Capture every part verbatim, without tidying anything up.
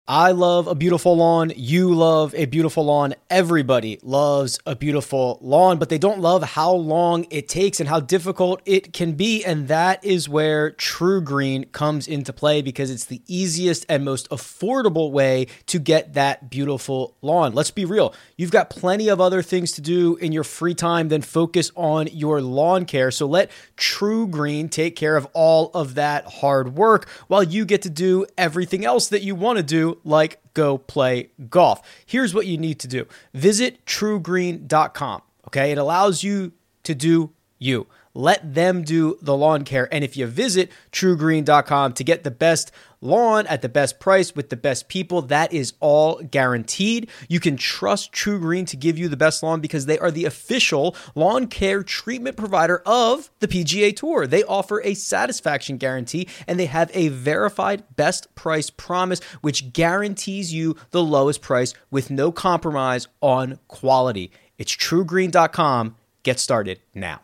I love a beautiful lawn. You love a beautiful lawn. Everybody loves a beautiful lawn, but they don't love how long it takes and how difficult it can be. And that is where TruGreen comes into play, because it's the easiest and most affordable way to get that beautiful lawn. Let's be real. You've got plenty of other things to do in your free time than focus on your lawn care. So let TruGreen take care of all of that hard work while you get to do everything else that you want to do, like go play golf. Here's what you need to do. Visit true green dot com. Okay. It allows you to do you. Let them do the lawn care. And if you visit true green dot com to get the best lawn at the best price with the best people, that is all guaranteed. You can trust TruGreen to give you the best lawn because they are the official lawn care treatment provider of the P G A Tour. They offer a satisfaction guarantee, and they have a verified best price promise, which guarantees you the lowest price with no compromise on quality. It's true green dot com. Get started now.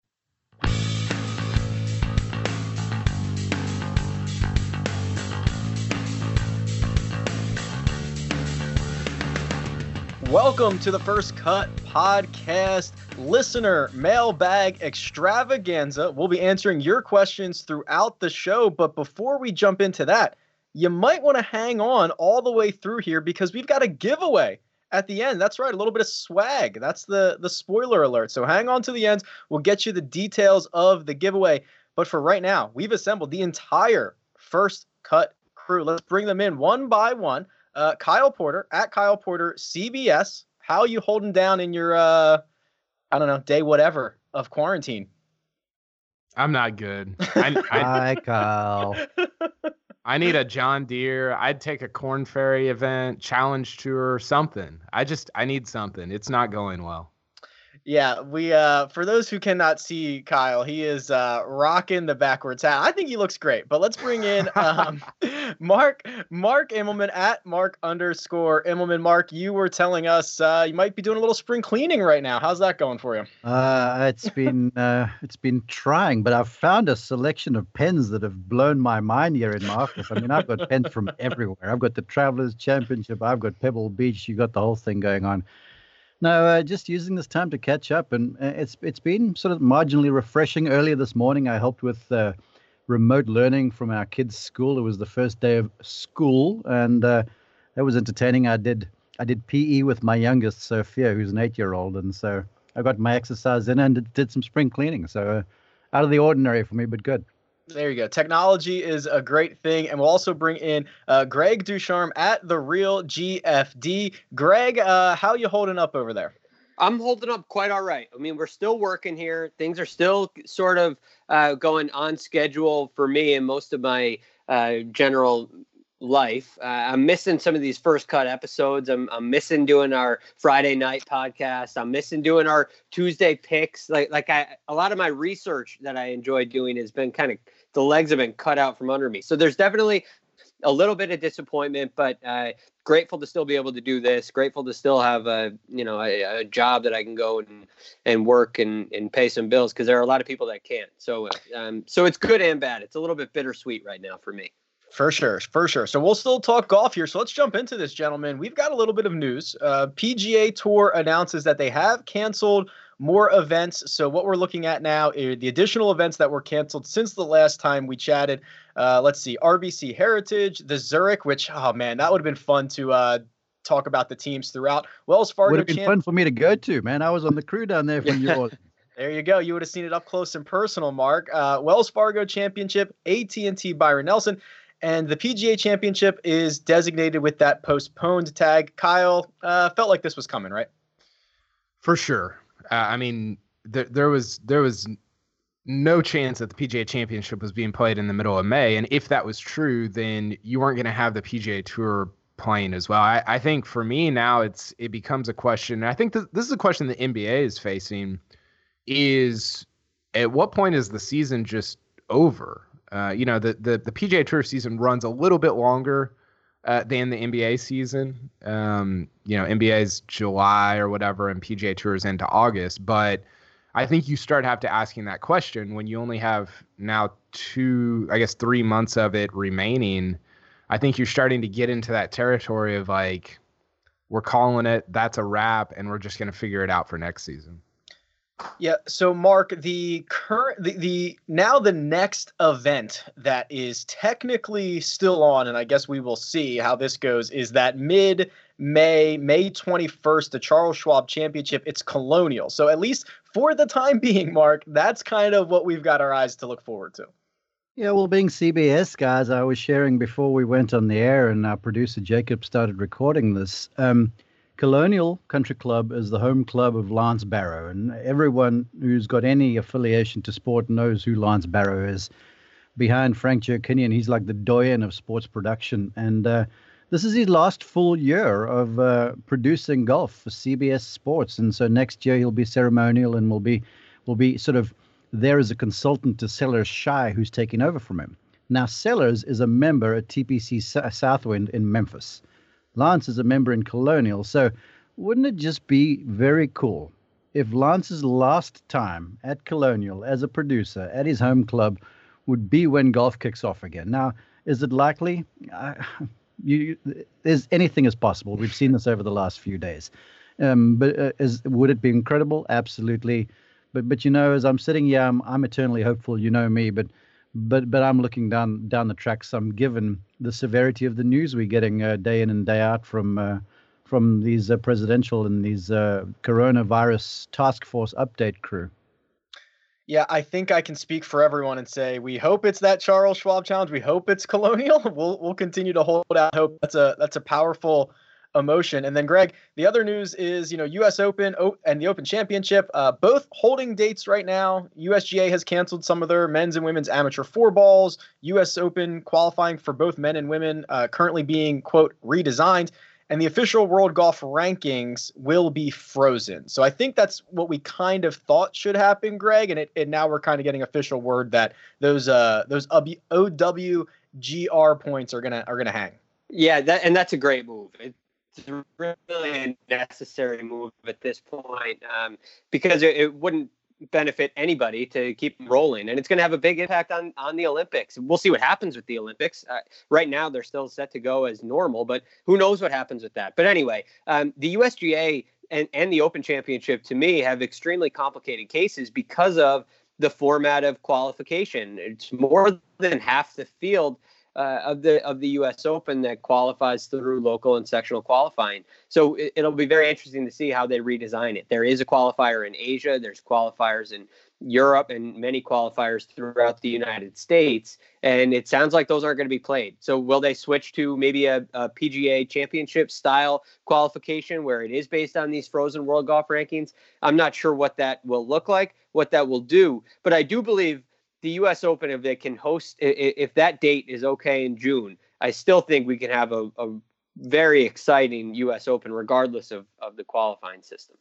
Welcome to the First Cut Podcast listener mailbag extravaganza. We'll be answering your questions throughout the show, but before we jump into that, you might want to hang on all the way through here because we've got a giveaway at the end. That's right, a little bit of swag. That's the, the spoiler alert. So hang on to the end. We'll get you the details of the giveaway. But for right now, we've assembled the entire First Cut crew. Let's bring them in one by one. Uh, Kyle Porter, at Kyle Porter C B S. How are you holding down in your, uh, I don't know, day whatever of quarantine? I'm not good. I, I, Hi, Kyle. I need a John Deere. I'd take a Corn Ferry event, challenge tour, something. I just, I need something. It's not going well. Yeah, we uh for those who cannot see Kyle, he is uh rocking the backwards hat. I think he looks great. But let's bring in um Mark Mark Immelman at Mark underscore Immelman. Mark, you were telling us uh you might be doing a little spring cleaning right now. How's that going for you? Uh, it's been uh, it's been trying, but I've found a selection of pens that have blown my mind here in my office. I mean, I've got pens from everywhere. I've got the Travelers Championship. I've got Pebble Beach. You got the whole thing going on. No, uh, just using this time to catch up, and uh, it's it's been sort of marginally refreshing. Earlier this morning, I helped with uh, remote learning from our kids' school. It was the first day of school, and uh, that was entertaining. I did I did P E with my youngest, Sophia, who's an eight-year-old, and so I got my exercise in and did, did some spring cleaning. So uh, out of the ordinary for me, but good. There you go. Technology is a great thing. And we'll also bring in uh, Greg Ducharme at The Real G F D. Greg, uh, how you holding up over there? I'm holding up quite all right. I mean, we're still working here. Things are still sort of uh, going on schedule for me and most of my uh, general life. Uh, I'm missing some of these First Cut episodes. I'm, I'm missing doing our Friday night podcast. I'm missing doing our Tuesday picks. Like, like I, a lot of my research that I enjoy doing has been kind of, the legs have been cut out from under me. So there's definitely a little bit of disappointment, but uh, grateful to still be able to do this. Grateful to still have a, you know, a, a job that I can go and, and work and, and pay some bills, because there are a lot of people that can't. So, um, so it's good and bad. It's a little bit bittersweet right now for me. For sure, for sure. So we'll still talk golf here. So let's jump into this, gentlemen. We've got a little bit of news. Uh, P G A Tour announces that they have canceled more events. So what we're looking at now are the additional events that were canceled since the last time we chatted. Uh, let's see, R B C Heritage, the Zurich, which, oh man, that would have been fun to uh, talk about the teams throughout. Wells Fargo. Would have been champ- fun for me to go to, man. I was on the crew down there from yours. There you go. You would have seen it up close and personal, Mark. Uh, Wells Fargo Championship, A T and T Byron Nelson. And the P G A Championship is designated with that postponed tag. Kyle, uh, felt like this was coming, right? For sure. Uh, I mean, there, there was there was no chance that the P G A Championship was being played in the middle of May. And if that was true, then you weren't going to have the P G A Tour playing as well. I, I think for me now, it's it becomes a question. I think th- this is a question the N B A is facing, is at what point is the season just over? Uh, you know, the, the, the P G A Tour season runs a little bit longer uh, than the N B A season. Um, you know, N B A is July or whatever, and P G A Tour is into August. But I think you start have to asking that question when you only have now two, I guess, three months of it remaining. I think you're starting to get into that territory of like, we're calling it, that's a wrap, and we're just going to figure it out for next season. Yeah. So, Mark, the current, the, the now the next event that is technically still on, and I guess we will see how this goes, is that mid-May, May twenty-first, the Charles Schwab Championship. It's Colonial. So, at least for the time being, Mark, that's kind of what we've got our eyes to look forward to. Yeah, well, being C B S guys, I was sharing before we went on the air, and our producer Jacob started recording this. Um, Colonial Country Club is the home club of Lance Barrow, and everyone who's got any affiliation to sport knows who Lance Barrow is. Behind Frank Jerkinian, he's like the doyen of sports production, and uh, this is his last full year of uh, producing golf for C B S Sports, and so next year he'll be ceremonial and will be will be sort of there as a consultant to Sellers Shy, who's taking over from him. Now, Sellers is a member at T P C Southwind in Memphis. Lance is a member in Colonial, so wouldn't it just be very cool if Lance's last time at Colonial as a producer at his home club would be when golf kicks off again? Now, is it likely? Uh, you, there's anything is possible. We've seen this over the last few days. Um, but uh, is, would it be incredible? Absolutely. But but you know, as I'm sitting here, I'm, I'm eternally hopeful. You know me, but. But but I'm looking down down the track some, given the severity of the news we're getting uh, day in and day out from uh, from these uh, presidential and these uh, coronavirus task force update crew. Yeah, I think I can speak for everyone and say we hope it's that Charles Schwab Challenge. We hope it's Colonial. We'll we'll continue to hold out hope. That's a that's a powerful emotion. And then, Greg, the other news is, you know, U S Open and the Open Championship, uh, both holding dates right now. U S G A has canceled some of their men's and women's amateur four balls. U S Open qualifying for both men and women uh, currently being, quote, redesigned. And the official world golf rankings will be frozen. So I think that's what we kind of thought should happen, Greg. And it, and now we're kind of getting official word that those uh, those O W G R points are gonna are gonna hang. Yeah, that and that's a great move. It, It's really a necessary move at this point um, because it, it wouldn't benefit anybody to keep rolling. And it's going to have a big impact on, on the Olympics. We'll see what happens with the Olympics. Uh, right now, they're still set to go as normal, but who knows what happens with that. But anyway, um, the U S G A and, and the Open Championship, to me, have extremely complicated cases because of the format of qualification. It's more than half the field Uh, of the of the U S Open that qualifies through local and sectional qualifying. So it, it'll be very interesting to see how they redesign it. There is a qualifier in Asia, there's qualifiers in Europe, and many qualifiers throughout the United States. And it sounds like those aren't going to be played. So will they switch to maybe a, a P G A championship style qualification where it is based on these frozen world golf rankings? I'm not sure what that will look like, what that will do. But I do believe the U S Open, if they can host, if that date is okay in June, I still think we can have a, a very exciting U S Open, regardless of, of the qualifying system.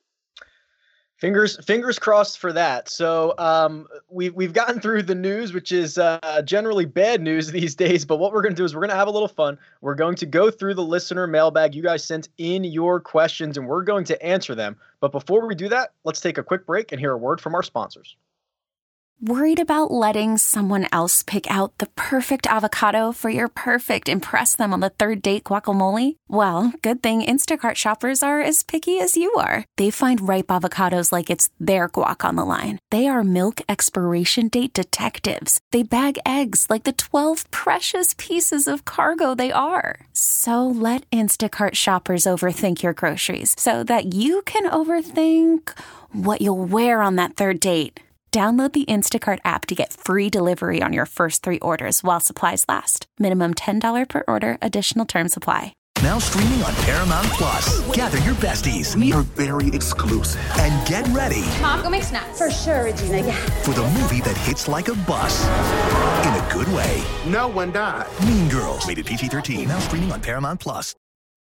Fingers fingers crossed for that. So um, we've, we've gotten through the news, which is uh, generally bad news these days. But what we're going to do is we're going to have a little fun. We're going to go through the listener mailbag. You guys sent in your questions, and we're going to answer them. But before we do that, let's take a quick break and hear a word from our sponsors. Worried about letting someone else pick out the perfect avocado for your perfect impress them on the third date guacamole? Well, good thing Instacart shoppers are as picky as you are. They find ripe avocados like it's their guac on the line. They are milk expiration date detectives. They bag eggs like the twelve precious pieces of cargo they are. So let Instacart shoppers overthink your groceries so that you can overthink what you'll wear on that third date. Download the Instacart app to get free delivery on your first three orders while supplies last. Minimum ten dollars per order. Additional terms apply. Now streaming on Paramount Plus. Gather your besties. We are very exclusive. And get ready. Mom, go make snacks. For sure, Regina, yeah. For the movie that hits like a bus. In a good way. No one died. Mean Girls. Rated P G thirteen. Now streaming on Paramount Plus.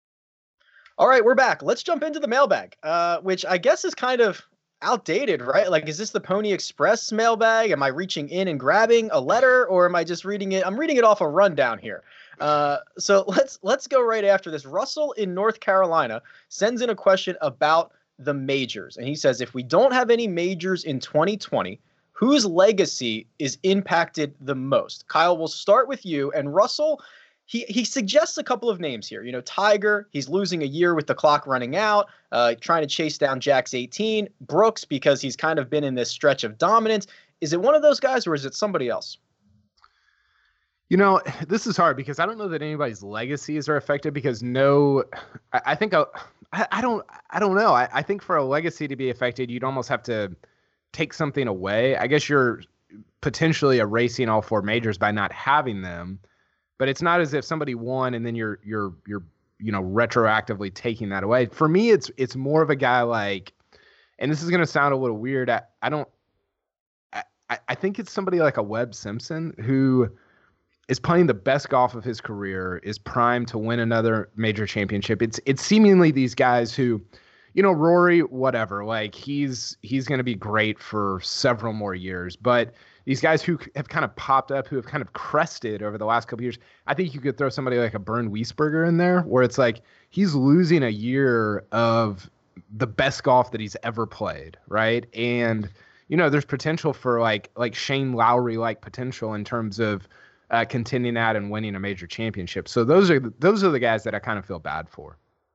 All right, we're back. Let's jump into the mailbag, uh, which I guess is kind of outdated, right? Like, is this the Pony Express mailbag? Am I reaching in and grabbing a letter, or am I just reading it? I'm reading it off a rundown here. Uh, so let's let's go right after this. Russell in North Carolina sends in a question about the majors, and he says, if we don't have any majors in twenty twenty, whose legacy is impacted the most? Kyle, we'll start with you. And Russell, he he suggests a couple of names here. You know, Tiger, he's losing a year with the clock running out, uh, trying to chase down Jack's eighteen. Brooks, because he's kind of been in this stretch of dominance. Is it one of those guys or is it somebody else? You know, this is hard because I don't know that anybody's legacies are affected because no, I, I think, I, I don't, I don't know. I, I think for a legacy to be affected, you'd almost have to take something away. I guess you're potentially erasing all four majors by not having them, but it's not as if somebody won and then you're, you're, you're, you know, retroactively taking that away. For me, it's, it's more of a guy like, and this is going to sound a little weird. I, I don't, I, I think it's somebody like a Webb Simpson who is playing the best golf of his career, is primed to win another major championship. It's it's seemingly these guys who, you know, Rory, whatever, like he's he's going to be great for several more years. But these guys who have kind of popped up, who have kind of crested over the last couple of years, I think you could throw somebody like a Bernd Wiesberger in there, where it's like he's losing a year of the best golf that he's ever played, right? And you know, there's potential for like like Shane Lowry like potential in terms of Uh, contending at and winning a major championship. So those are those are the guys that I kind of feel bad for.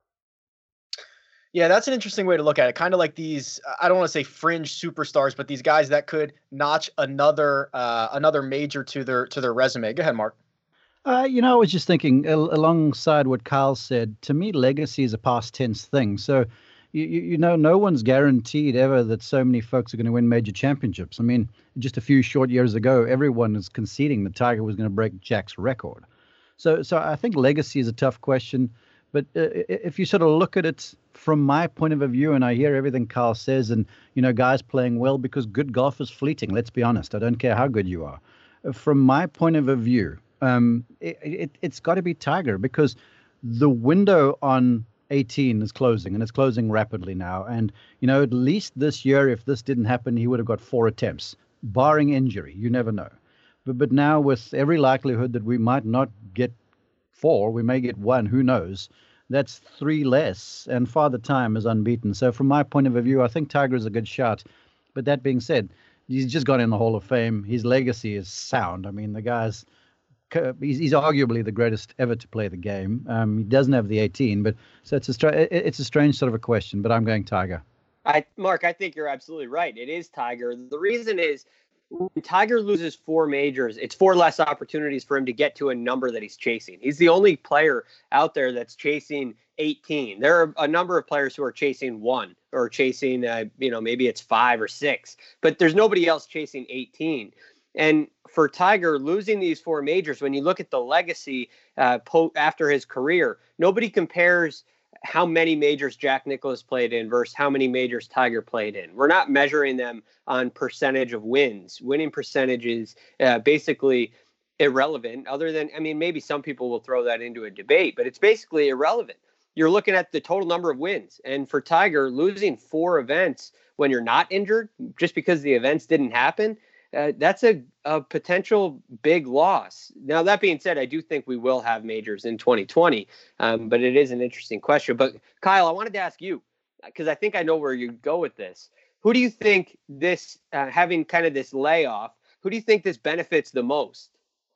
Yeah, that's an interesting way to look at it. Kind of like these, I don't want to say fringe superstars, but these guys that could notch another uh, another major to their to their resume. Go ahead, Mark. Uh, you know, I was just thinking al- alongside what Kyle said. To me, legacy is a past tense thing. So, you, you know, no one's guaranteed ever that so many folks are going to win major championships. I mean, just a few short years ago, everyone was conceding that Tiger was going to break Jack's record. So, so I think legacy is a tough question. But uh, if you sort of look at it from my point of view, and I hear everything Carl says, and, you know, guys playing well, because good golf is fleeting. Let's be honest. I don't care how good you are. From my point of view, um, it, it, it's got to be Tiger, because the window on eighteen is closing, and it's closing rapidly now. And, you know, at least this year, if this didn't happen, he would have got four attempts, barring injury. You never know. But, but now with every likelihood that we might not get four, we may get one, who knows? That's three less, and Father Time is unbeaten. So from my point of view, I think Tiger is a good shot. But that being said, he's just got in the Hall of Fame. His legacy is sound. I mean, the guy's He's, he's arguably the greatest ever to play the game. Um, he doesn't have the eighteen, but so it's a stra- it's a strange sort of a question. But I'm going Tiger. I, Mark, I think you're absolutely right. It is Tiger. The reason is when Tiger loses four majors, it's four less opportunities for him to get to a number that he's chasing. He's the only player out there that's chasing eighteen. There are a number of players who are chasing one or chasing, uh, you know, maybe it's five or six, but there's nobody else chasing eighteen. And for Tiger, losing these four majors, when you look at the legacy uh, po- after his career, nobody compares how many majors Jack Nicklaus played in versus how many majors Tiger played in. We're not measuring them on percentage of wins. Winning percentage is uh, basically irrelevant, other than, I mean, maybe some people will throw that into a debate, but it's basically irrelevant. You're looking at the total number of wins. And for Tiger, losing four events when you're not injured, just because the events didn't happen, Uh, that's a, a potential big loss. Now, that being said, I do think we will have majors in twenty twenty, um, but it is an interesting question. But Kyle, I wanted to ask you, because I think I know where you go with this. Who do you think this, uh, having kind of this layoff, who do you think this benefits the most?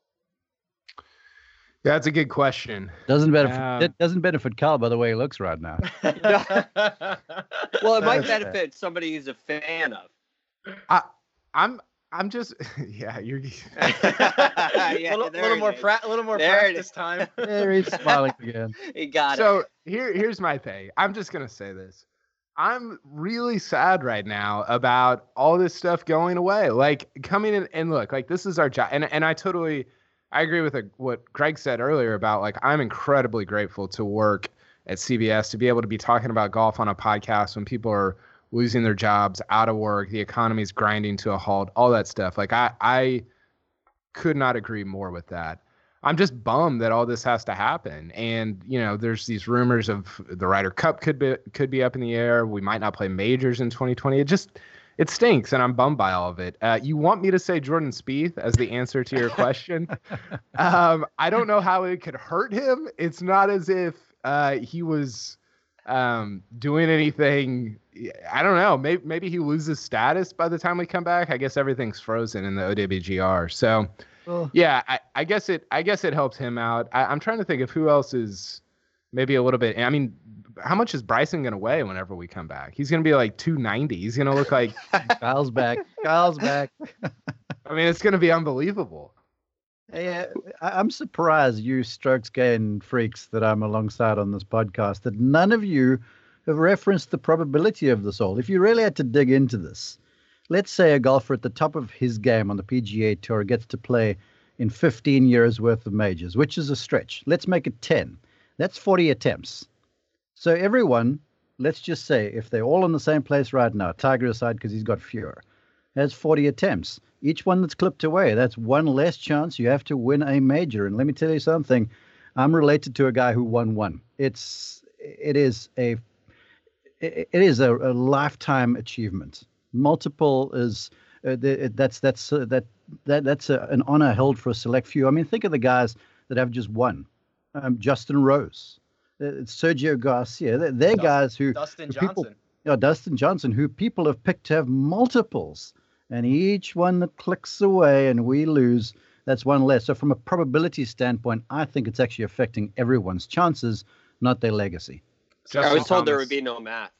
Yeah, that's a good question. Doesn't benefit. Um, It doesn't benefit Kyle by the way he looks right now. Well, it might benefit somebody who's a fan of. I, I'm. I'm just, yeah, you're. yeah, a little, little more, pra- a little more There practice time. There he's smiling again. He got so it. So here, here's my thing. I'm just gonna say this. I'm really sad right now about all this stuff going away. Like coming in and look, like this is our job, and and I totally, I agree with a, what Greg said earlier about like I'm incredibly grateful to work at C B S, to be able to be talking about golf on a podcast when people are losing their jobs, out of work, the economy's grinding to a halt, all that stuff. Like I, I could not agree more with that. I'm just bummed that all this has to happen. And, you know, there's these rumors of the Ryder Cup could be, could be up in the air. We might not play majors in twenty twenty. It just, it stinks. And I'm bummed by all of it. Uh, you want me to say Jordan Spieth as the answer to your question? um, I don't know how it could hurt him. It's not as if uh, he was um, doing anything. I don't know. Maybe maybe he loses status by the time we come back. I guess everything's frozen in the O W G R. So Well, yeah, I, I guess it. I guess it helps him out. I, I'm trying to think of who else is maybe a little bit. I mean, how much is Bryson going to weigh whenever we come back? He's going to be like two ninety. He's going to look like Kyle's back. Kyle's back. I mean, it's going to be unbelievable. Yeah, I'm surprised you Strokes Gain freaks that I'm alongside on this podcast that none of you have referenced the probability of this all. If you really had to dig into this, let's say a golfer at the top of his game on the P G A Tour gets to play in fifteen years worth of majors, which is a stretch. Let's make it ten. That's forty attempts. So everyone, let's just say, if they're all in the same place right now, Tiger aside because he's got fewer, has forty attempts. Each one that's clipped away, that's one less chance you have to win a major. And let me tell you something, I'm related to a guy who won one. It's it is a it is a, a lifetime achievement. Multiple is uh, that's that's uh, that that that's a, an honor held for a select few. I mean, think of the guys that have just won. Um, Justin Rose, uh, Sergio Garcia. They're, they're Dustin, guys who Dustin who Johnson. People, you know, Dustin Johnson, who people have picked to have multiples. And each one that clicks away and we lose, that's one less. So from a probability standpoint, I think it's actually affecting everyone's chances, not their legacy. I was told there would be no math.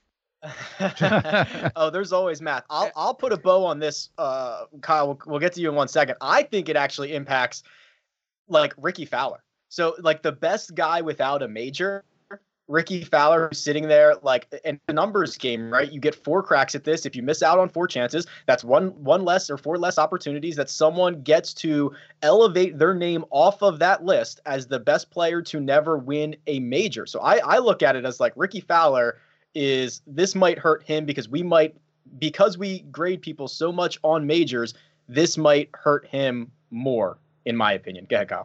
Oh, there's always math. I'll I'll put a bow on this, uh, Kyle. We'll, we'll get to you in one second. I think it actually impacts like Ricky Fowler. So like the best guy without a major, Ricky Fowler, who's sitting there like in the numbers game, right? You get four cracks at this. If you miss out on four chances, that's one one less or four less opportunities that someone gets to elevate their name off of that list as the best player to never win a major. So I, I look at it as like Ricky Fowler is this might hurt him because we might because we grade people so much on majors, this might hurt him more, in my opinion. Go ahead, Kyle.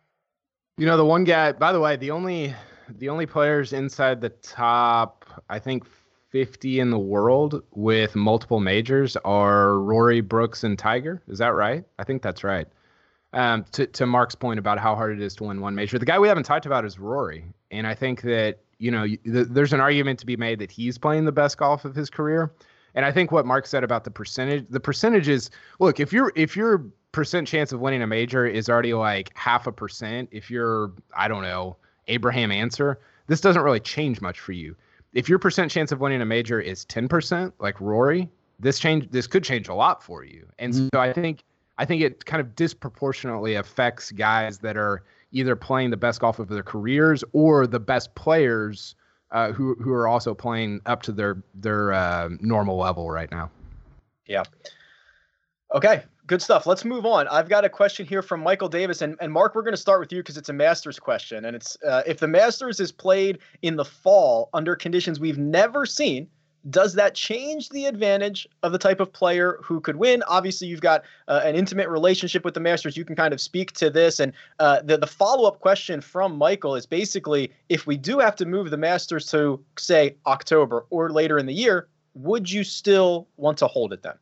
You know, the one guy, by the way, the only the only players inside the top, I think, fifty in the world with multiple majors are Rory, Brooks, and Tiger. Is that right? I think that's right. Um, to, to Mark's point about how hard it is to win one major, the guy we haven't talked about is Rory. And I think that, you know, th- there's an argument to be made that he's playing the best golf of his career. And I think what Mark said about the percentage, the percentage is, look, if you're, if your percent chance of winning a major is already like half a percent, if you're, I don't know, Abraham Answer, this doesn't really change much for you. If your percent chance of winning a major is ten percent, like Rory, this change, this could change a lot for you. And mm-hmm. so I think, I think it kind of disproportionately affects guys that are either playing the best golf of their careers or the best players uh, who who are also playing up to their their uh, normal level right now. Yeah. Okay. Good stuff. Let's move on. I've got a question here from Michael Davis. And, and Mark, we're going to start with you because it's a Masters question. And it's uh, if the Masters is played in the fall under conditions we've never seen, does that change the advantage of the type of player who could win? Obviously, you've got uh, an intimate relationship with the Masters. You can kind of speak to this. And uh, the, the follow-up question from Michael is basically, if we do have to move the Masters to, say, October or later in the year, would you still want to hold it then?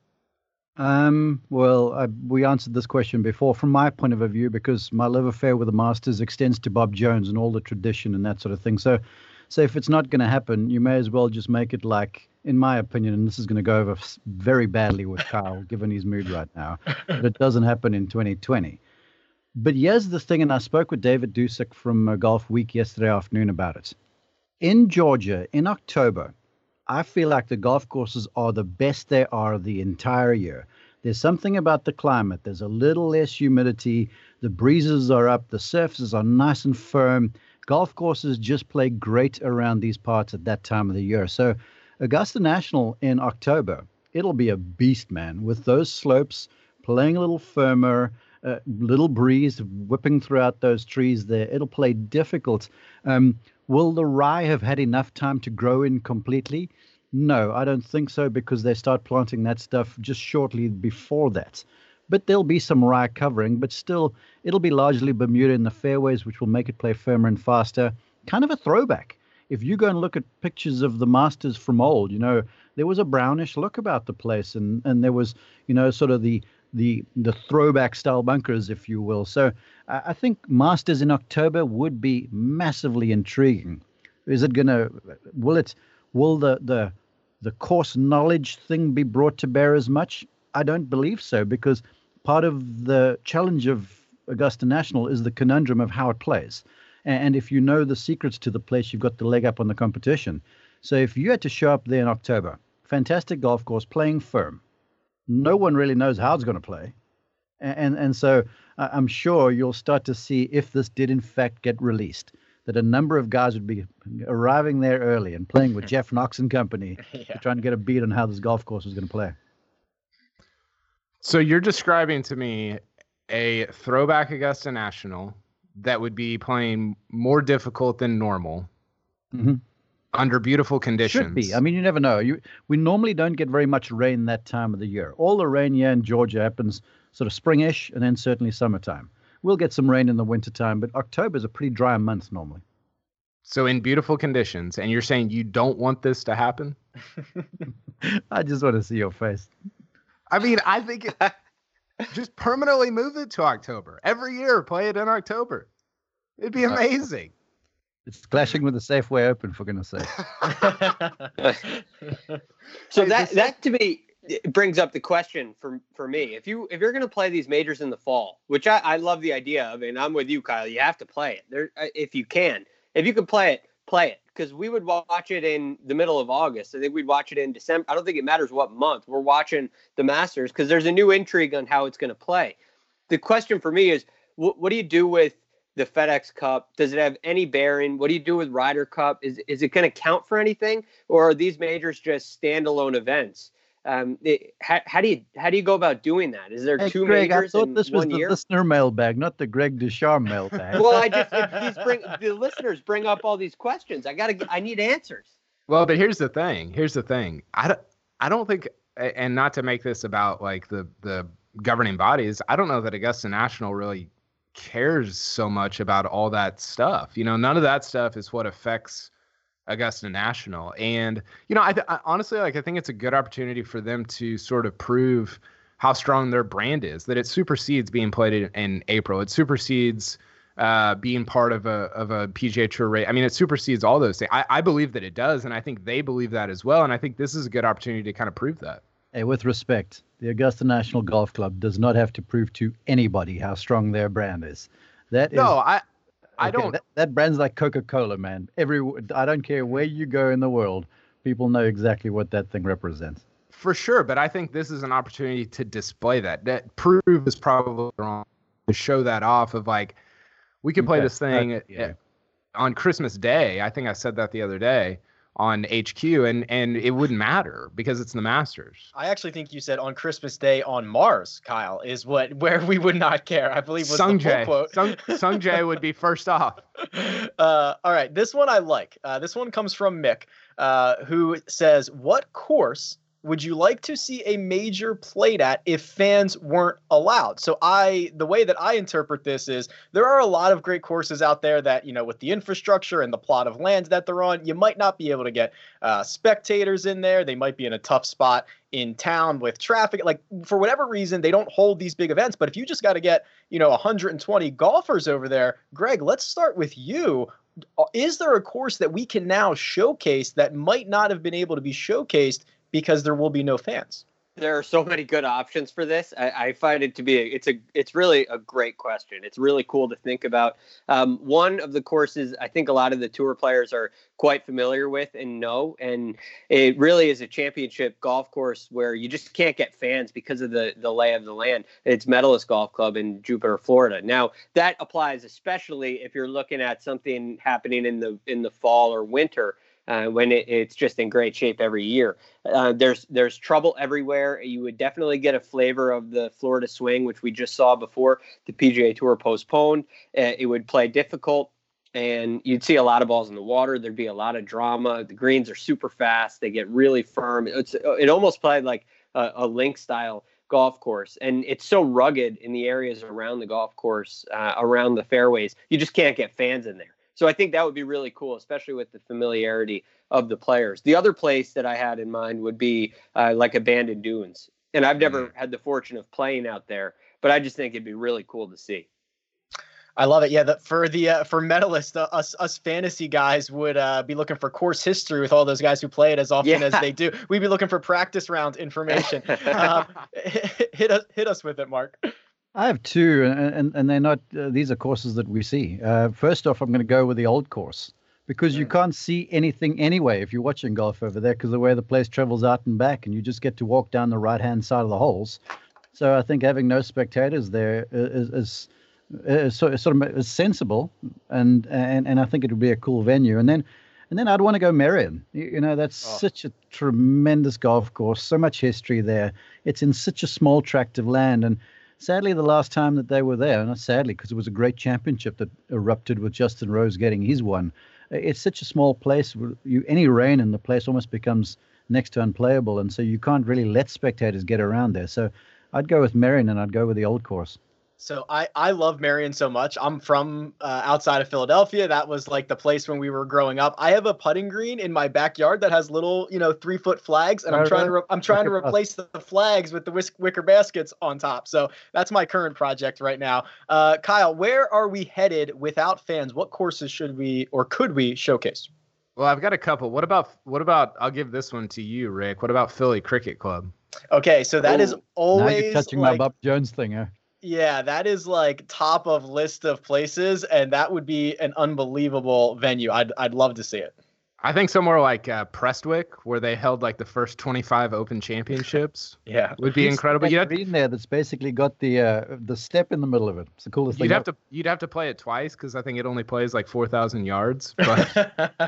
Um, well, I, we answered this question before from my point of view, because my love affair with the Masters extends to Bob Jones and all the tradition and that sort of thing. So, so if it's not going to happen, you may as well just make it like, in my opinion, and this is going to go over very badly with Kyle, given his mood right now, but it doesn't happen in twenty twenty. But here's the thing, and I spoke with David Dusick from uh, Golf Week yesterday afternoon about it. In Georgia, in October, I feel like the golf courses are the best they are the entire year. There's something about the climate. There's a little less humidity. The breezes are up. The surfaces are nice and firm. Golf courses just play great around these parts at that time of the year. So Augusta National in October, it'll be a beast, man, with those slopes playing a little firmer, a uh, little breeze whipping throughout those trees there. It'll play difficult. Um, will the rye have had enough time to grow in completely? No, I don't think so, because they start planting that stuff just shortly before that. But there'll be some rye covering, but still, it'll be largely Bermuda in the fairways, which will make it play firmer and faster. Kind of a throwback. If you go and look at pictures of the Masters from old, you know, there was a brownish look about the place, and, and there was, you know, sort of the the the throwback style bunkers, if you will. So I, I think Masters in October would be massively intriguing. Is it going to, will it, will the, the, the course knowledge thing be brought to bear as much? I don't believe so, because part of the challenge of Augusta National is the conundrum of how it plays. And if you know the secrets to the place, you've got the leg up on the competition. So if you had to show up there in October, fantastic golf course, playing firm, no one really knows how it's going to play. And, and so I'm sure you'll start to see, if this did in fact get released, that a number of guys would be arriving there early and playing with Jeff Knox and company yeah. to try and get a beat on how this golf course is going to play. So you're describing to me a throwback Augusta National that would be playing more difficult than normal mm-hmm. under beautiful conditions. Should be. I mean, you never know. You, we normally don't get very much rain that time of the year. All the rain here in Georgia happens sort of springish and then certainly summertime. We'll get some rain in the wintertime, but October is a pretty dry month normally. So in beautiful conditions, and you're saying you don't want this to happen? I just want to see your face. I mean, I think it, just permanently move it to October. Every year, play it in October. It'd be amazing. It's clashing with the Safeway Open, for goodness sake. So that that to me it brings up the question for for me. If you if you're going to play these majors in the fall, which I, I love the idea of, and I'm with you, Kyle. You have to play it there if you can. If you can play it, play it. Because we would watch it in the middle of August. I think we'd watch it in December. I don't think it matters what month. We're watching the Masters because there's a new intrigue on how it's going to play. The question for me is, wh- what do you do with the FedEx Cup? Does it have any bearing? What do you do with Ryder Cup? Is is it going to count for anything? Or are these majors just standalone events? Um, it, how, how do you how do you go about doing that? Is there hey, two Greg, majors I thought in this was one the year? listener mailbag, not the Greg Ducharme mailbag. Well, I just if these bring the listeners bring up all these questions. I gotta I need answers. Well, but here's the thing. Here's the thing. I don't I don't think, and not to make this about like the the governing bodies, I don't know that Augusta National really cares so much about all that stuff. You know, none of that stuff is what affects Augusta National. And, you know, I, th- I honestly, like, I think it's a good opportunity for them to sort of prove how strong their brand is, that it supersedes being played in, in April. It supersedes uh, being part of a of a P G A Tour race. I mean, it supersedes all those things. I, I believe that it does, and I think they believe that as well. And I think this is a good opportunity to kind of prove that. Hey, with respect, the Augusta National Golf Club does not have to prove to anybody how strong their brand is. That no, is, I I okay, don't. That, that brand's like Coca-Cola, man. Every I don't care where you go in the world, people know exactly what that thing represents. For sure, but I think this is an opportunity to display that. That prove is probably wrong. To show that off of like, we could play Okay. this thing Uh, at- yeah. at- on Christmas Day. I think I said that the other day on H Q, and and it wouldn't matter because it's the Masters. I actually think you said on Christmas Day on Mars, Kyle, is what where we would not care. I believe was Sung the full Jae, quote. Sung, Sung Jae would be first off. Uh, all right, this one I like. Uh, this one comes from Mick, uh, who says, "What course would you like to see a major played at if fans weren't allowed?" So I, the way that I interpret this is there are a lot of great courses out there that, you know, with the infrastructure and the plot of land that they're on, you might not be able to get uh, spectators in there. They might be in a tough spot in town with traffic. Like for whatever reason, they don't hold these big events. But if you just got to get, you know, one hundred twenty golfers over there, Greg, let's start with you. Is there a course that we can now showcase that might not have been able to be showcased because there will be no fans? There are so many good options for this. I, I find it to be a, it's a it's really a great question. It's really cool to think about. Um, one of the courses I think a lot of the tour players are quite familiar with and know, and it really is a championship golf course where you just can't get fans because of the the lay of the land. It's Medalist Golf Club in Jupiter, Florida. Now that applies especially if you're looking at something happening in the in the fall or winter. Uh, when it, it's just in great shape every year. Uh, there's there's trouble everywhere. You would definitely get a flavor of the Florida swing, which we just saw before the P G A Tour postponed. Uh, it would play difficult, and you'd see a lot of balls in the water. There'd be a lot of drama. The greens are super fast. They get really firm. It's it almost played like a, a link-style golf course, and it's so rugged in the areas around the golf course, uh, around the fairways. You just can't get fans in there. So I think that would be really cool, especially with the familiarity of the players. The other place that I had in mind would be uh, like Abandoned Dunes. And I've never mm. had the fortune of playing out there, but I just think it'd be really cool to see. I love it. Yeah, the, for the uh, for medalists, uh, us us fantasy guys would uh, be looking for course history with all those guys who play it as often yeah. as they do. We'd be looking for practice round information. um, hit us hit us with it, Mark. I have two, and and, and they're not. Uh, these are courses that we see. Uh, first off, I'm going to go with the old course because you can't see anything anyway if you're watching golf over there because the way the place travels out and back, and you just get to walk down the right-hand side of the holes. So I think having no spectators there is is, is sort of is sensible, and and and I think it would be a cool venue. And then. And then I'd want to go Merion. You, you know, that's oh. such a tremendous golf course, so much history there. It's in such a small tract of land. And sadly, the last time that they were there, not sadly, because it was a great championship that erupted with Justin Rose getting his one. It's such a small place. You, any rain in the place almost becomes next to unplayable. And so you can't really let spectators get around there. So I'd go with Merion and I'd go with the old course. So I, I love Merion so much. I'm from uh, outside of Philadelphia. That was like the place when we were growing up. I have a putting green in my backyard that has little, you know, three foot flags, and I'm trying to re- I'm trying to replace the flags with the whisk- wicker baskets on top. So that's my current project right now. Uh, Kyle, where are we headed without fans? What courses should we or could we showcase? Well, I've got a couple. What about what about? I'll give this one to you, Rick. What about Philly Cricket Club? Okay, so that Ooh. is always now you're touching like, my Bob Jones thing, huh? Yeah, that is like top of list of places, and that would be an unbelievable venue. I'd I'd love to see it. I think somewhere like uh, Prestwick, where they held like the first twenty-five Open Championships. Yeah, would be incredible. You'd have green there that's basically got the uh, the step in the middle of it. It's the coolest you'd thing. Have to, you'd have to play it twice because I think it only plays like four thousand yards. But uh,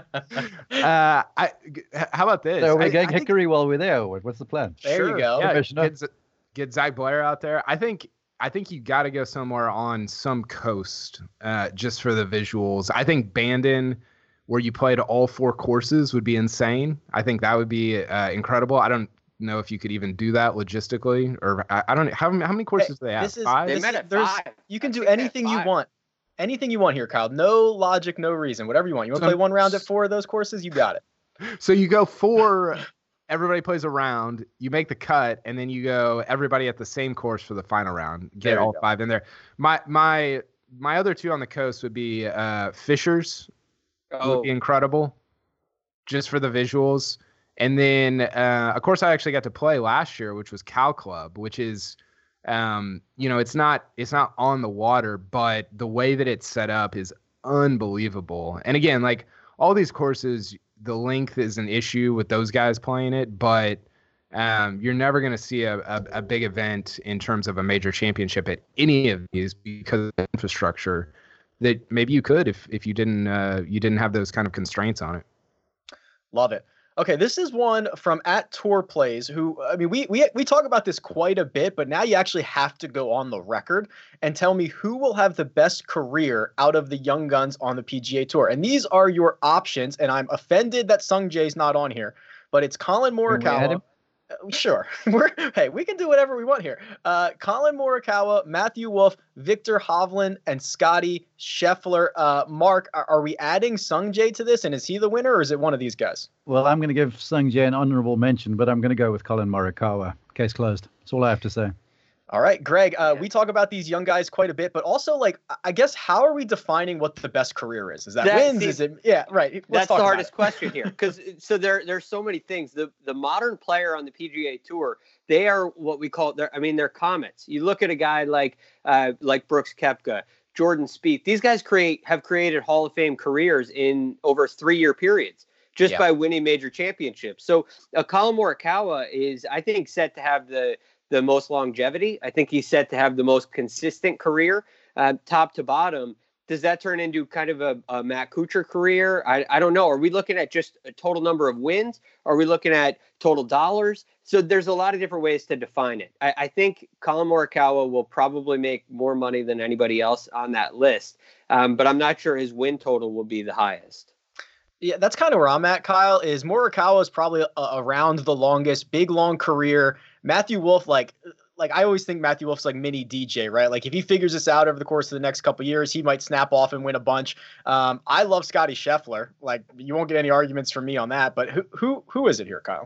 I, how about this? So we're I, going I Hickory think, while we're there. What's the plan? There sure, you go. Yeah, get, get Zach Blair out there. I think. I think you got to go somewhere on some coast uh, just for the visuals. I think Bandon, where you played all four courses, would be insane. I think that would be uh, incredible. I don't know if you could even do that logistically, or I, I don't know. How, how many courses do they have? This is, five? They met at there's, five. You can do anything you want. Anything you want here, Kyle. No logic, no reason. Whatever you want. You want to play one round at four of those courses? You got it. So you go four... Everybody plays a round, you make the cut, and then you go everybody at the same course for the final round. Get all go. five in there. My my my other two on the coast would be uh, Fishers. Oh. Would be incredible, just for the visuals. And then, uh, of course, I actually got to play last year, which was Cal Club, which is, um, you know, it's not it's not on the water, but the way that it's set up is unbelievable. And again, like all these courses, the length is an issue with those guys playing it, but um, you're never going to see a, a, a big event in terms of a major championship at any of these because of the infrastructure that maybe you could if if you didn't uh, you didn't have those kind of constraints on it. Love it. Okay, this is one from at Tour Plays who, I mean, we, we we talk about this quite a bit, but now you actually have to go on the record and tell me who will have the best career out of the young guns on the P G A Tour. And these are your options, and I'm offended that Sung Jae's not on here, but it's Colin Morikawa. Sure. We're hey, we can do whatever we want here. Uh, Colin Morikawa, Matthew Wolff, Viktor Hovland, and Scotty Scheffler. Uh, Mark, are, are we adding Sung Jae to this, and is he the winner, or is it one of these guys? Well, I'm going to give Sung Jae an honorable mention, but I'm going to go with Colin Morikawa. Case closed. That's all I have to say. All right, Greg, uh, we talk about these young guys quite a bit, but also, like, I guess, how are we defining what the best career is? Is that, that wins? See, is it? Yeah, right. Let's that's talk the about hardest it. question here. Because so there, there's so many things. The the modern player on the P G A Tour, they are what we call, I mean, they're comets. You look at a guy like uh, like Brooks Koepka, Jordan Spieth. These guys create have created Hall of Fame careers in over three-year periods just yeah. by winning major championships. So uh, Colin Morikawa is, I think, set to have the the most longevity. I think he's set to have the most consistent career, uh, top to bottom. Does that turn into kind of a, a Matt Kuchar career? I, I don't know. Are we looking at just a total number of wins? Are we looking at total dollars? So there's a lot of different ways to define it. I, I think Colin Morikawa will probably make more money than anybody else on that list, um, but I'm not sure his win total will be the highest. Yeah, that's kind of where I'm at, Kyle, is Morikawa is probably uh, around the longest, big, long career. Matthew Wolff, like, like I always think Matthew Wolff's like mini D J, right? Like if he figures this out over the course of the next couple of years, he might snap off and win a bunch. Um, I love Scotty Scheffler. Like you won't get any arguments from me on that, but who who who is it here, Kyle?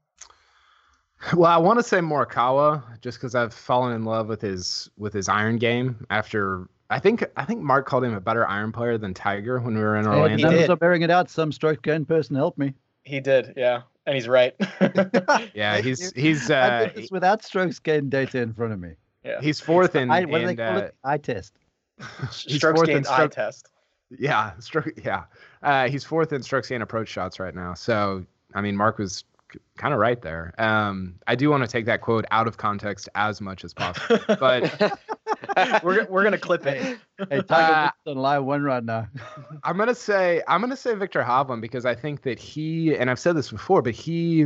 Well, I want to say Morikawa just because I've fallen in love with his with his iron game after. I think I think Mark called him a better iron player than Tiger when we were in Orlando. Hey, numbers are bearing it out. Some stroke gain person help me. He did, yeah, and he's right. yeah, he's he's. Uh, I did this without strokes gain data in front of me. Yeah. He's fourth in. I, what do in, they call uh, it? Eye test. he's Strokes fourth in gained eye stroke- test. Yeah, stroke. Yeah, uh, he's fourth in strokes gained approach shots right now. So I mean, Mark was kind of right there. Um, I do want to take that quote out of context as much as possible, but we're we're gonna clip it. Hey, Tiger Uh, Woods on live one right now. I'm gonna say I'm gonna say Victor Hovland because I think that he, and I've said this before, but he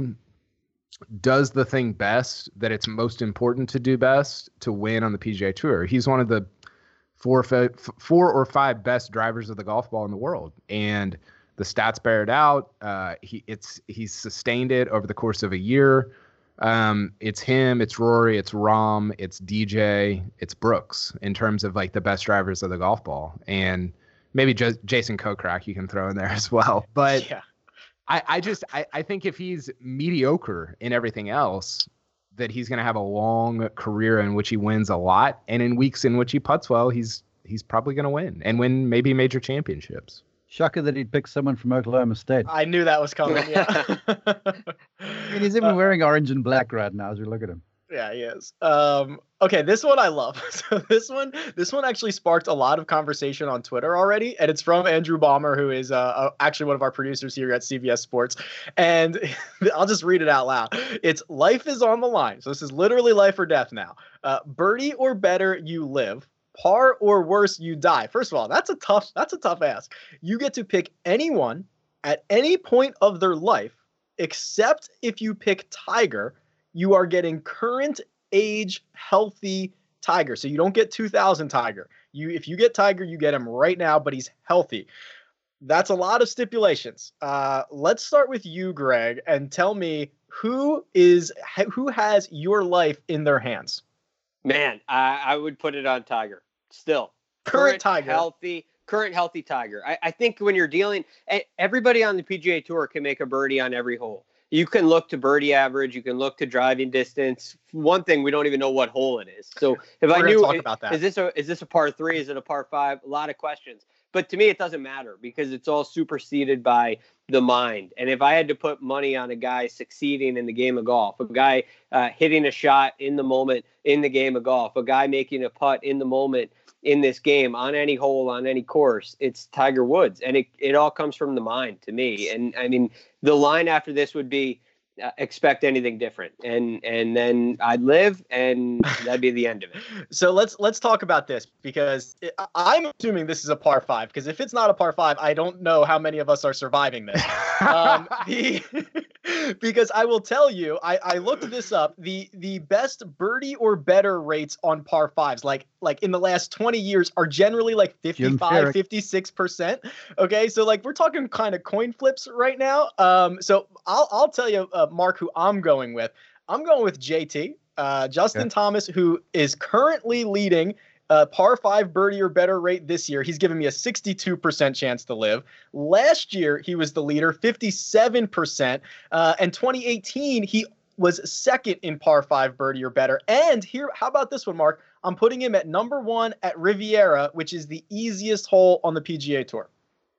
does the thing best that it's most important to do best to win on the P G A Tour. He's one of the four, four or five best drivers of the golf ball in the world, and the stats bear it out. Uh, he it's he's sustained it over the course of a year. Um, it's him, it's Rory, it's Rahm, it's D J, it's Brooks in terms of like the best drivers of the golf ball, and maybe just Jason Kokrak you can throw in there as well. But yeah. I, I just I, I think if he's mediocre in everything else, that he's going to have a long career in which he wins a lot, and in weeks in which he putts well, he's he's probably going to win and win maybe major championships. Shocker that he'd pick someone from Oklahoma State. I knew that was coming. Yeah. I mean, he's even wearing orange and black right now as we look at him. Yeah, he is. Um, okay, this one I love. So this one, this one actually sparked a lot of conversation on Twitter already, and it's from Andrew Baumer, who is uh, uh, actually one of our producers here at C B S Sports. And I'll just read it out loud. It's life is on the line. So this is literally life or death now. Uh, birdie or better, you live. Par or worse, you die. First of all, that's a tough. That's a tough ask. You get to pick anyone at any point of their life, except if you pick Tiger. You are getting current age healthy Tiger. So you don't get two thousand Tiger. You if you get Tiger, you get him right now, but he's healthy. That's a lot of stipulations. Uh, let's start with you, Greg, and tell me who is who has your life in their hands. Man, I, I would put it on Tiger. Still, current, current Tiger, healthy, current healthy Tiger. I, I think when you're dealing, everybody on the P G A Tour can make a birdie on every hole. You can look to birdie average. You can look to driving distance. One thing, we don't even know what hole it is. So if We're I knew, talk about that. is this a is this a par three? Is it a par five? A lot of questions. But to me, it doesn't matter because it's all superseded by the mind. And if I had to put money on a guy succeeding in the game of golf, a guy uh, hitting a shot in the moment in the game of golf, a guy making a putt in the moment in this game on any hole, on any course, it's Tiger Woods. And it, it all comes from the mind to me. And I mean, the line after this would be uh, expect anything different. And, and then I'd live and that'd be the end of it. So let's, let's talk about this because it, I'm assuming this is a par five, because if it's not a par five, I don't know how many of us are surviving this. um, the, because I will tell you, I, I looked this up, the, the best birdie or better rates on par fives, like, like in the last twenty years are generally like fifty-five, fifty-six percent. Okay. So like, we're talking kind of coin flips right now. Um, so I'll, I'll tell you, uh, Mark, who I'm going with. I'm going with J T, uh, Justin okay. Thomas, who is currently leading uh, par five birdie or better rate this year. He's given me a sixty-two percent chance to live. Last year, he was the leader, fifty-seven percent. Uh, and twenty eighteen, he was second in par five birdie or better. And here, how about this one, Mark? I'm putting him at number one at Riviera, which is the easiest hole on the P G A Tour.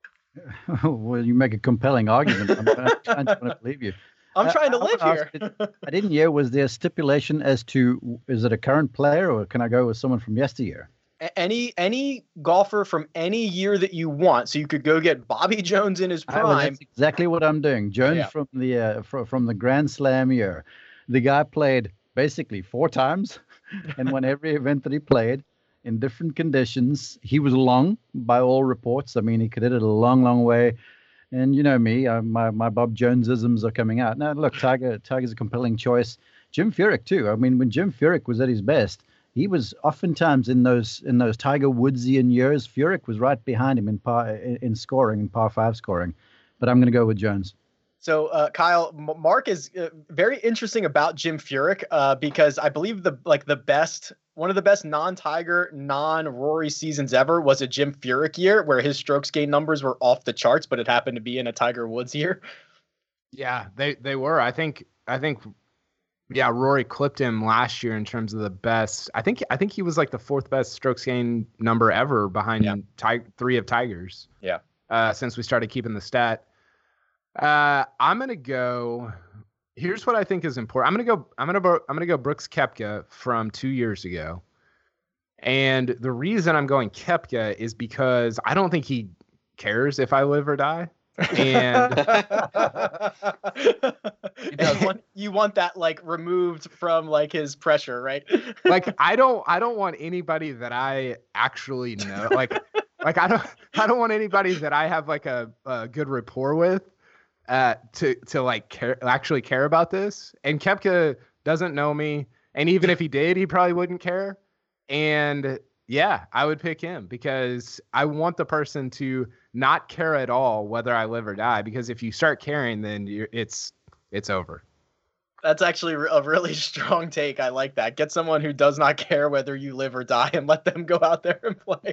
Well, you make a compelling argument. I'm trying to believe you. I'm trying to I, live I here. Ask, I didn't hear, was there a stipulation as to, is it a current player or can I go with someone from yesteryear? Any any golfer from any year that you want. So you could go get Bobby Jones in his prime. I, well, that's exactly what I'm doing. Jones yeah. from the uh, fr- from the Grand Slam year. The guy played basically four times and won every event that he played in different conditions. He was long by all reports. I mean, he could hit it a long, long way. And you know me, uh, my my Bob Jones-isms are coming out. Now, look, Tiger Tiger's a compelling choice. Jim Furyk too. I mean, when Jim Furyk was at his best, he was oftentimes in those in those Tiger Woodsian years. Furyk was right behind him in par in, in scoring, in par five scoring. But I'm going to go with Jones. So, uh, Kyle, M- Mark is uh, very interesting about Jim Furyk uh, because I believe the like the best. One of the best non-Tiger, non-Rory seasons ever was a Jim Furyk year where his strokes gain numbers were off the charts, but it happened to be in a Tiger Woods year. Yeah, they, they were. I think, I think, yeah, Rory clipped him last year in terms of the best. I think, I think he was like the fourth best strokes gain number ever behind yeah. Ti- three of Tiger's. Yeah. Uh, since we started keeping the stat. Uh, I'm going to go. Here's what I think is important. I'm gonna go. I'm gonna. I'm gonna go. Brooks Koepka from two years ago. And the reason I'm going Koepka is because I don't think he cares if I live or die. And you, want, you want that like removed from like his pressure, right? like I don't I don't want anybody that I actually know. Like like I don't I don't want anybody that I have like a, a good rapport with uh to to like care actually care about this. And Koepka doesn't know me, and even if he did, he probably wouldn't care. And yeah, I would pick him because I want the person to not care at all whether I live or die. Because if you start caring, then you're, it's it's over. That's actually a really strong take. I like that. Get someone who does not care whether you live or die and let them go out there and play.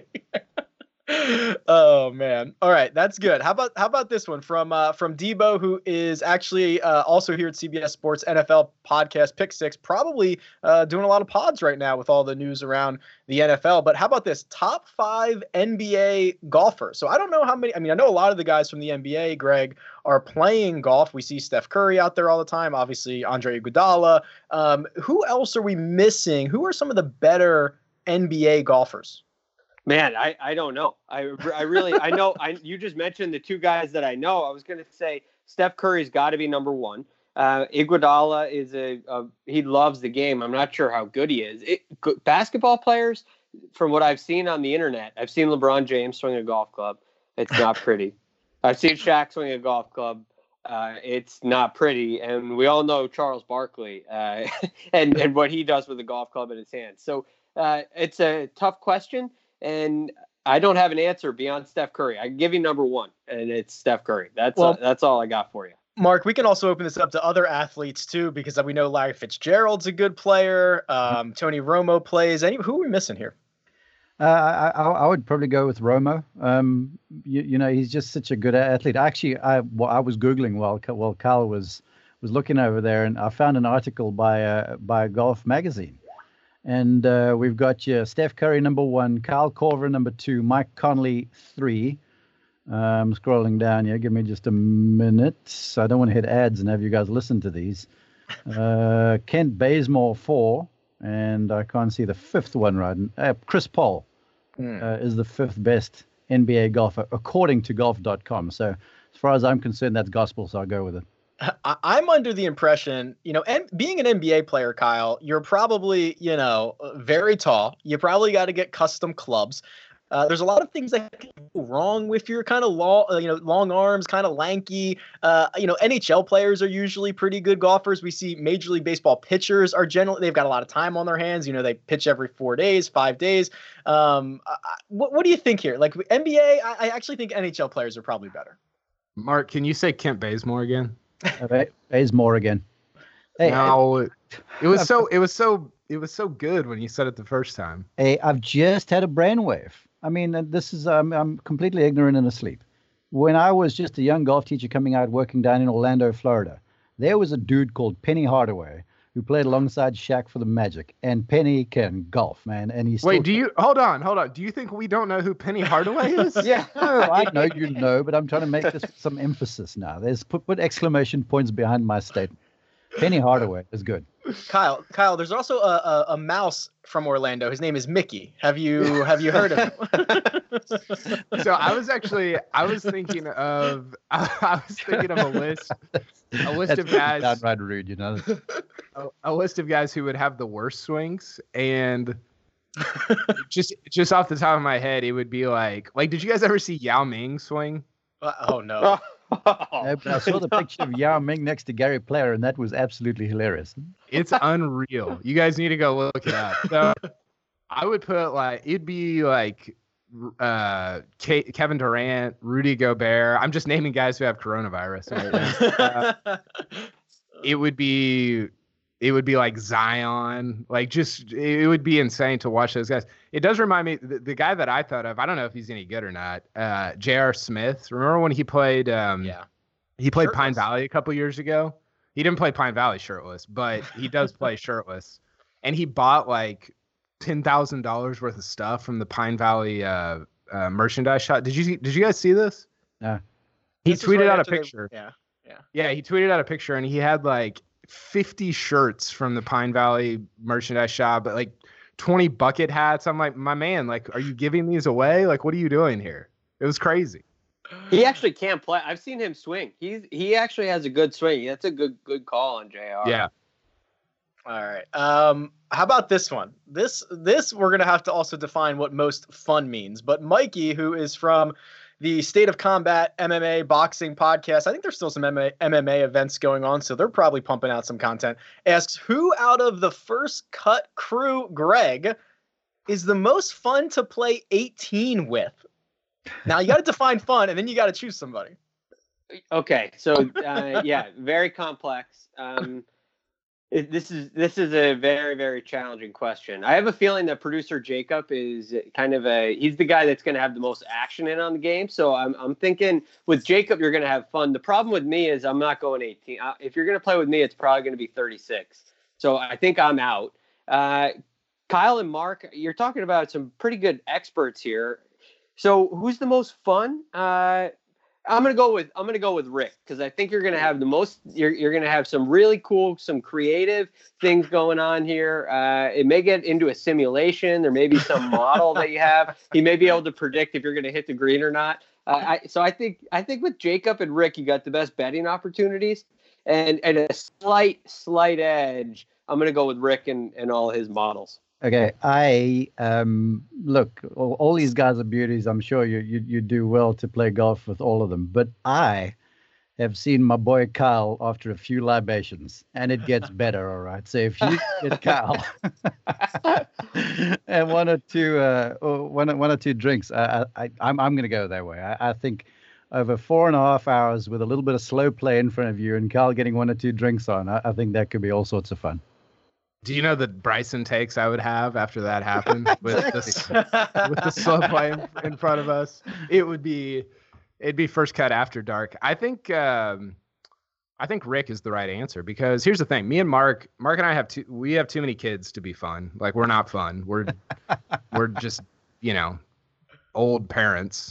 Oh man. All right, that's good. How about how about this one from uh, from Debo, who is actually uh, also here at C B S Sports N F L podcast Pick Six, probably uh, doing a lot of pods right now with all the news around the N F L. But how about this top five N B A golfers? So I don't know how many. I mean, I know a lot of the guys from the N B A, Greg, are playing golf. We see Steph Curry out there all the time. Obviously, Andre Iguodala. Um, who else are we missing? Who are some of the better N B A golfers? Man, I, I don't know. I, I really, I know, I you just mentioned the two guys that I know. I was going to say Steph Curry's got to be number one. Uh, Iguodala is a, a, he loves the game. I'm not sure how good he is. It, good, basketball players, from what I've seen on the internet, I've seen LeBron James swing a golf club. It's not pretty. I've seen Shaq swing a golf club. Uh, it's not pretty. And we all know Charles Barkley uh, and, and what he does with a golf club in his hand. So uh, it's a tough question. And I don't have an answer beyond Steph Curry. I can give you number one, and it's Steph Curry. That's well, uh, that's all I got for you. Mark, we can also open this up to other athletes too, because we know Larry Fitzgerald's a good player. Um, Tony Romo plays. Any who are we missing here? Uh, I, I would probably go with Romo. Um, you, you know, he's just such a good athlete. Actually, I well, I was googling while while Kyle was was looking over there, and I found an article by uh, by Golf Magazine. And uh, we've got you, Steph Curry, number one, Kyle Korver, number two, Mike Conley, three. Uh, I'm scrolling down here. Give me just a minute. I don't want to hit ads and have you guys listen to these. Uh, Kent Bazemore, four. And I can't see the fifth one right. Uh, Chris Paul mm. uh, is the fifth best N B A golfer, according to golf dot com. So as far as I'm concerned, that's gospel, so I'll go with it. I'm under the impression, you know, and being an N B A player, Kyle, you're probably, you know, very tall. You probably got to get custom clubs. Uh, there's a lot of things that can go wrong with your kind of long, you know, long arms, kind of lanky. Uh, you know, N H L players are usually pretty good golfers. We see Major League Baseball pitchers are generally, they've got a lot of time on their hands. You know, they pitch every four days, five days. Um, I, what, what do you think here? Like N B A, I, I actually think N H L players are probably better. Mark, can you say Kent Bazemore again? Bazemore again. Hey, no, I, it was so it was so it was so good when you said it the first time. Hey, I've just had a brainwave. I mean, this is um, I'm completely ignorant and asleep. When I was just a young golf teacher coming out working down in Orlando, Florida, there was a dude called Penny Hardaway who played alongside Shaq for the Magic, and Penny can golf, man. And he's wait. Do you hold on? Hold on. Do you think we don't know who Penny Hardaway is? Yeah, no, I know you know, but I'm trying to make this some emphasis now. There's put put exclamation points behind my statement. Penny Hardaway is good. Kyle, Kyle, there's also a, a, a mouse from Orlando. His name is Mickey. Have you have you heard of him? So I was actually I was thinking of I was thinking of a list a list That's of guys downright rude, you know. A, a list of guys who would have the worst swings, and just just off the top of my head, it would be like like did you guys ever see Yao Ming swing? Uh, oh no. No, but I saw the picture of Yao Ming next to Gary Player, and that was absolutely hilarious. It's unreal. You guys need to go look it up. So I would put like it'd be like uh, K- Kevin Durant, Rudy Gobert. I'm just naming guys who have coronavirus right now. Uh, it would be it would be like Zion. Like just it would be insane to watch those guys. It does remind me the, the guy that I thought of. I don't know if he's any good or not. Uh, J R. Smith. Remember when he played? Um, yeah. He played Shirtless. Pine Valley a couple years ago. He didn't play Pine Valley shirtless, but he does play shirtless. And he bought like ten thousand dollars worth of stuff from the Pine Valley uh, uh, merchandise shop. Did you did you guys see this? Yeah. He This is tweeted right out a after they- picture. yeah. Yeah. Yeah, he tweeted out a picture, and he had like fifty shirts from the Pine Valley merchandise shop, but like twenty bucket hats. I'm like, my man, like, are you giving these away? Like, what are you doing here? It was crazy. He actually can't play. I've seen him swing. He's he actually has a good swing. That's a good good call on J R. Yeah. All right. Um, how about this one? This this we're gonna have to also define what most fun means. But Mikey, who is from the State of Combat M M A boxing podcast, I think there's still some M M A events going on, so they're probably pumping out some content. Asks, who out of the First Cut crew, Greg, is the most fun to play eighteen with? Now you got to define fun, and then you got to choose somebody. Okay, so uh, yeah, very complex. Um, it, this is this is a very very challenging question. I have a feeling that producer Jacob is kind of a he's the guy that's going to have the most action in on the game. So I'm I'm thinking with Jacob you're going to have fun. The problem with me is I'm not going eighteen. Uh, if you're going to play with me, it's probably going to be thirty-six. So I think I'm out. Uh, Kyle and Mark, you're talking about some pretty good experts here. So who's the most fun? Uh, I'm gonna go with I'm gonna go with Rick because I think you're gonna have the most. You're you're gonna have some really cool, some creative things going on here. Uh, it may get into a simulation. There may be some model that you have. He may be able to predict if you're gonna hit the green or not. Uh, I, so I think I think with Jacob and Rick, you got the best betting opportunities, and and a slight slight edge. I'm gonna go with Rick and, and all his models. Okay, I um look. All, all these guys are beauties. I'm sure you, you you do well to play golf with all of them. But I have seen my boy Kyle after a few libations, and it gets better. All right. So if you get Kyle and one or two uh or one one or two drinks, I I I'm I'm gonna go that way. I, I think over four and a half hours with a little bit of slow play in front of you, and Kyle getting one or two drinks on, I, I think that could be all sorts of fun. Do you know the Bryson takes I would have after that happened with the with the slow play in, in front of us? It would be, it'd be First Cut after dark. I think, um, I think Rick is the right answer because here's the thing: me and Mark, Mark and I have too, we have too many kids to be fun. Like we're not fun. We're we're just you know old parents.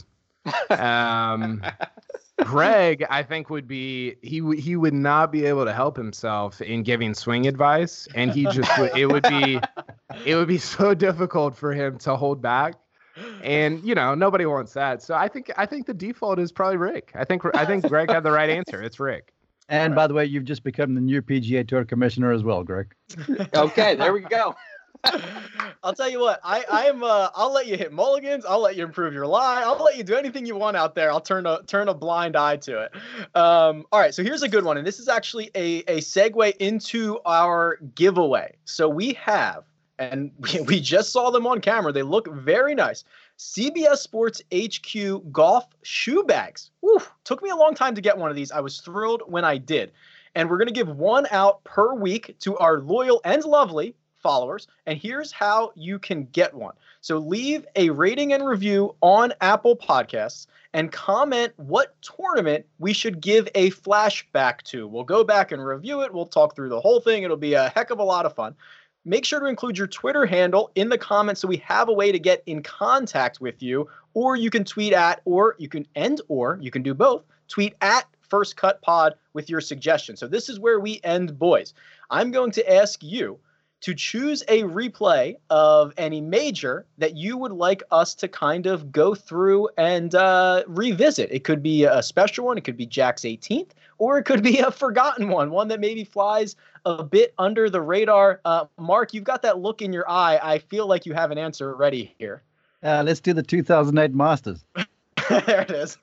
Um, Greg, I think would be he w- he would not be able to help himself in giving swing advice, and he just would, it would be it would be so difficult for him to hold back, and you know nobody wants that. So I think I think the default is probably Rick. I think I think Greg had the right answer. It's Rick. And right. By the way, you've just become the new P G A Tour commissioner as well, Greg. Okay, there we go. I'll tell you what, I, I am, uh, I'll let you hit mulligans. I'll let you improve your lie. I'll let you do anything you want out there. I'll turn a, turn a blind eye to it. Um, all right. So here's a good one. And this is actually a, a segue into our giveaway. So we have, and we, we just saw them on camera. They look very nice. C B S Sports H Q golf shoe bags. Woo, took me a long time to get one of these. I was thrilled when I did. And we're going to give one out per week to our loyal and lovely followers, and here's how you can get one. So leave a rating and review on Apple Podcasts and comment what tournament we should give a flashback to. We'll go back and review it. We'll talk through the whole thing. It'll be a heck of a lot of fun. Make sure to include your Twitter handle in the comments so we have a way to get in contact with you, or you can tweet at, or you can end, or you can do both. Tweet at First Cut Pod with your suggestion. So this is where we end, boys. I'm going to ask you to choose a replay of any major that you would like us to kind of go through and uh, revisit. It could be a special one. It could be Jack's eighteenth, or it could be a forgotten one, one that maybe flies a bit under the radar. Uh, Mark, you've got that look in your eye. I feel like you have an answer ready here. Uh, let's do the two thousand eight Masters. There it is.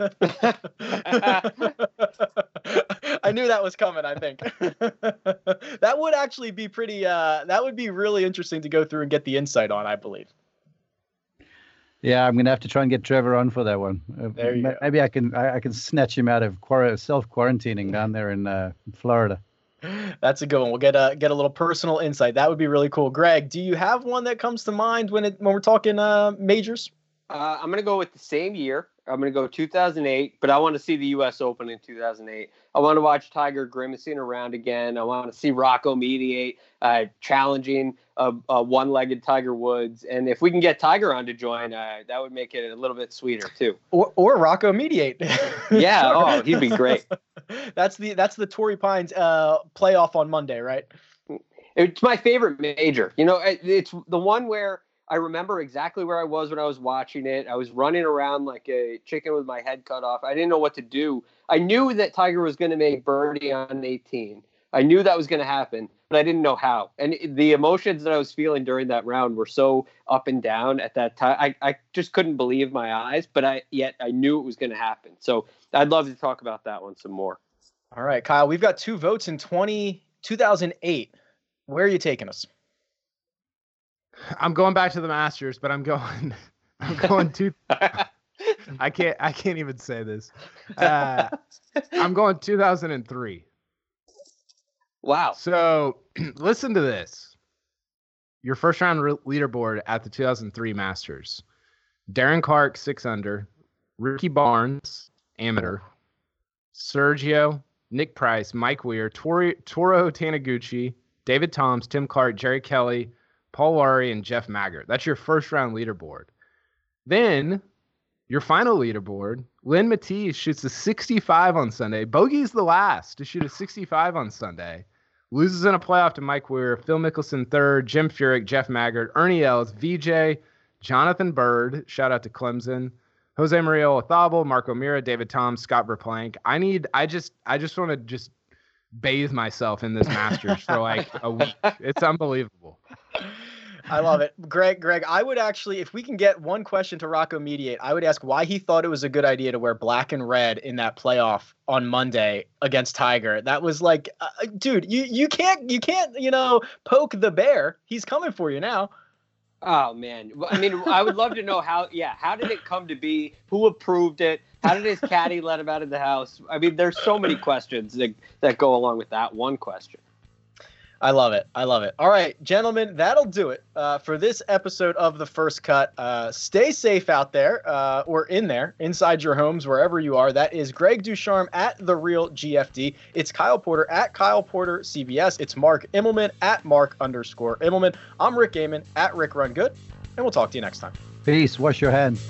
I knew that was coming, I think. That would actually be pretty, uh, that would be really interesting to go through and get the insight on, I believe. Yeah, I'm going to have to try and get Trevor on for that one. Uh, there you maybe go. Maybe I can I, I can snatch him out of quar- self-quarantining down there in uh, Florida. That's a good one. We'll get a, get a little personal insight. That would be really cool. Greg, do you have one that comes to mind when it when we're talking uh, majors? Uh, I'm going to go with the same year. I'm going to go two thousand eight, but I want to see the U S Open in two thousand eight. I want to watch Tiger grimacing around again. I want to see Rocco Mediate uh, challenging a, a one-legged Tiger Woods. And if we can get Tiger on to join, uh, that would make it a little bit sweeter too. Or, or Rocco Mediate. Yeah. Oh, he'd be great. That's the that's the Torrey Pines uh, playoff on Monday, right? It's my favorite major. You know, it's the one where I remember exactly where I was when I was watching it. I was running around like a chicken with my head cut off. I didn't know what to do. I knew that Tiger was going to make birdie on eighteen. I knew that was going to happen, but I didn't know how. And the emotions that I was feeling during that round were so up and down at that time. I, I just couldn't believe my eyes, but I yet I knew it was going to happen. So I'd love to talk about that one some more. All right, Kyle, we've got two votes in twenty, two thousand eight. Where are you taking us? I'm going back to the Masters, but I'm going, I'm going to, I can't, I can't even say this. Uh, I'm going two thousand three. Wow. So listen to this. Your first round re- leaderboard at the two thousand three Masters. Darren Clarke, six under. Ricky Barnes, amateur. Sergio, Nick Price, Mike Weir, Tori, Toru Taniguchi, David Toms, Tim Clark, Jerry Kelly, Paul Lawrie, and Jeff Maggart. That's your first round leaderboard. Then your final leaderboard, Lynn Matisse shoots a sixty-five on Sunday. Bogey's the last to shoot a sixty-five on Sunday. Loses in a playoff to Mike Weir, Phil Mickelson third, Jim Furyk, Jeff Maggart, Ernie Els, V J, Jonathan Bird, shout out to Clemson, Jose Maria Olazabal, Marco Mira, David Toms, Scott Verplank. I need, I just, I just want to just bathe myself in this Masters for like a week. It's unbelievable. I love it. Greg, Greg, I would actually, if we can get one question to Rocco Mediate, I would ask why he thought it was a good idea to wear black and red in that playoff on Monday against Tiger. That was like, uh, dude, you, you can't, you can't, you know, poke the bear. He's coming for you now. Oh, man. I mean, I would love to know how, yeah, how did it come to be? Who approved it? How did his caddy let him out of the house? I mean, there's so many questions that, that go along with that one question. I love it. I love it. All right, gentlemen, that'll do it uh, for this episode of The First Cut. Uh, stay safe out there uh, or in there, inside your homes, wherever you are. That is Greg Ducharme at The Real G F D. It's Kyle Porter at Kyle Porter C B S. It's Mark Immelman at Mark underscore Immelman. I'm Rick Gehman at Rick Run Good, and we'll talk to you next time. Peace. Wash your hands.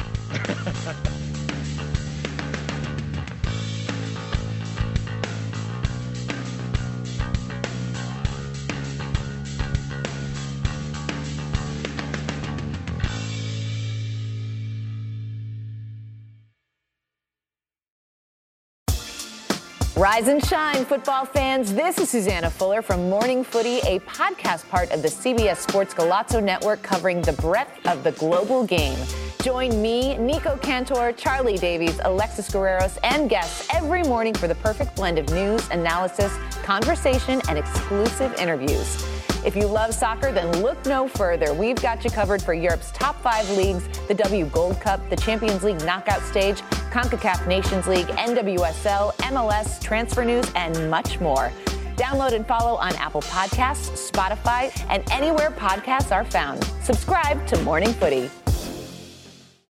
Rise and shine, football fans. This is Susanna Fuller from Morning Footy, a podcast part of the C B S Sports Golazo Network covering the breadth of the global game. Join me, Nico Cantor, Charlie Davies, Alexis Guerreros, and guests every morning for the perfect blend of news, analysis, conversation, and exclusive interviews. If you love soccer, then look no further. We've got you covered for Europe's top five leagues, the W Gold Cup, the Champions League knockout stage, CONCACAF Nations League, N W S L, M L S, transfer news, and much more. Download and follow on Apple Podcasts, Spotify, and anywhere podcasts are found. Subscribe to Morning Footy.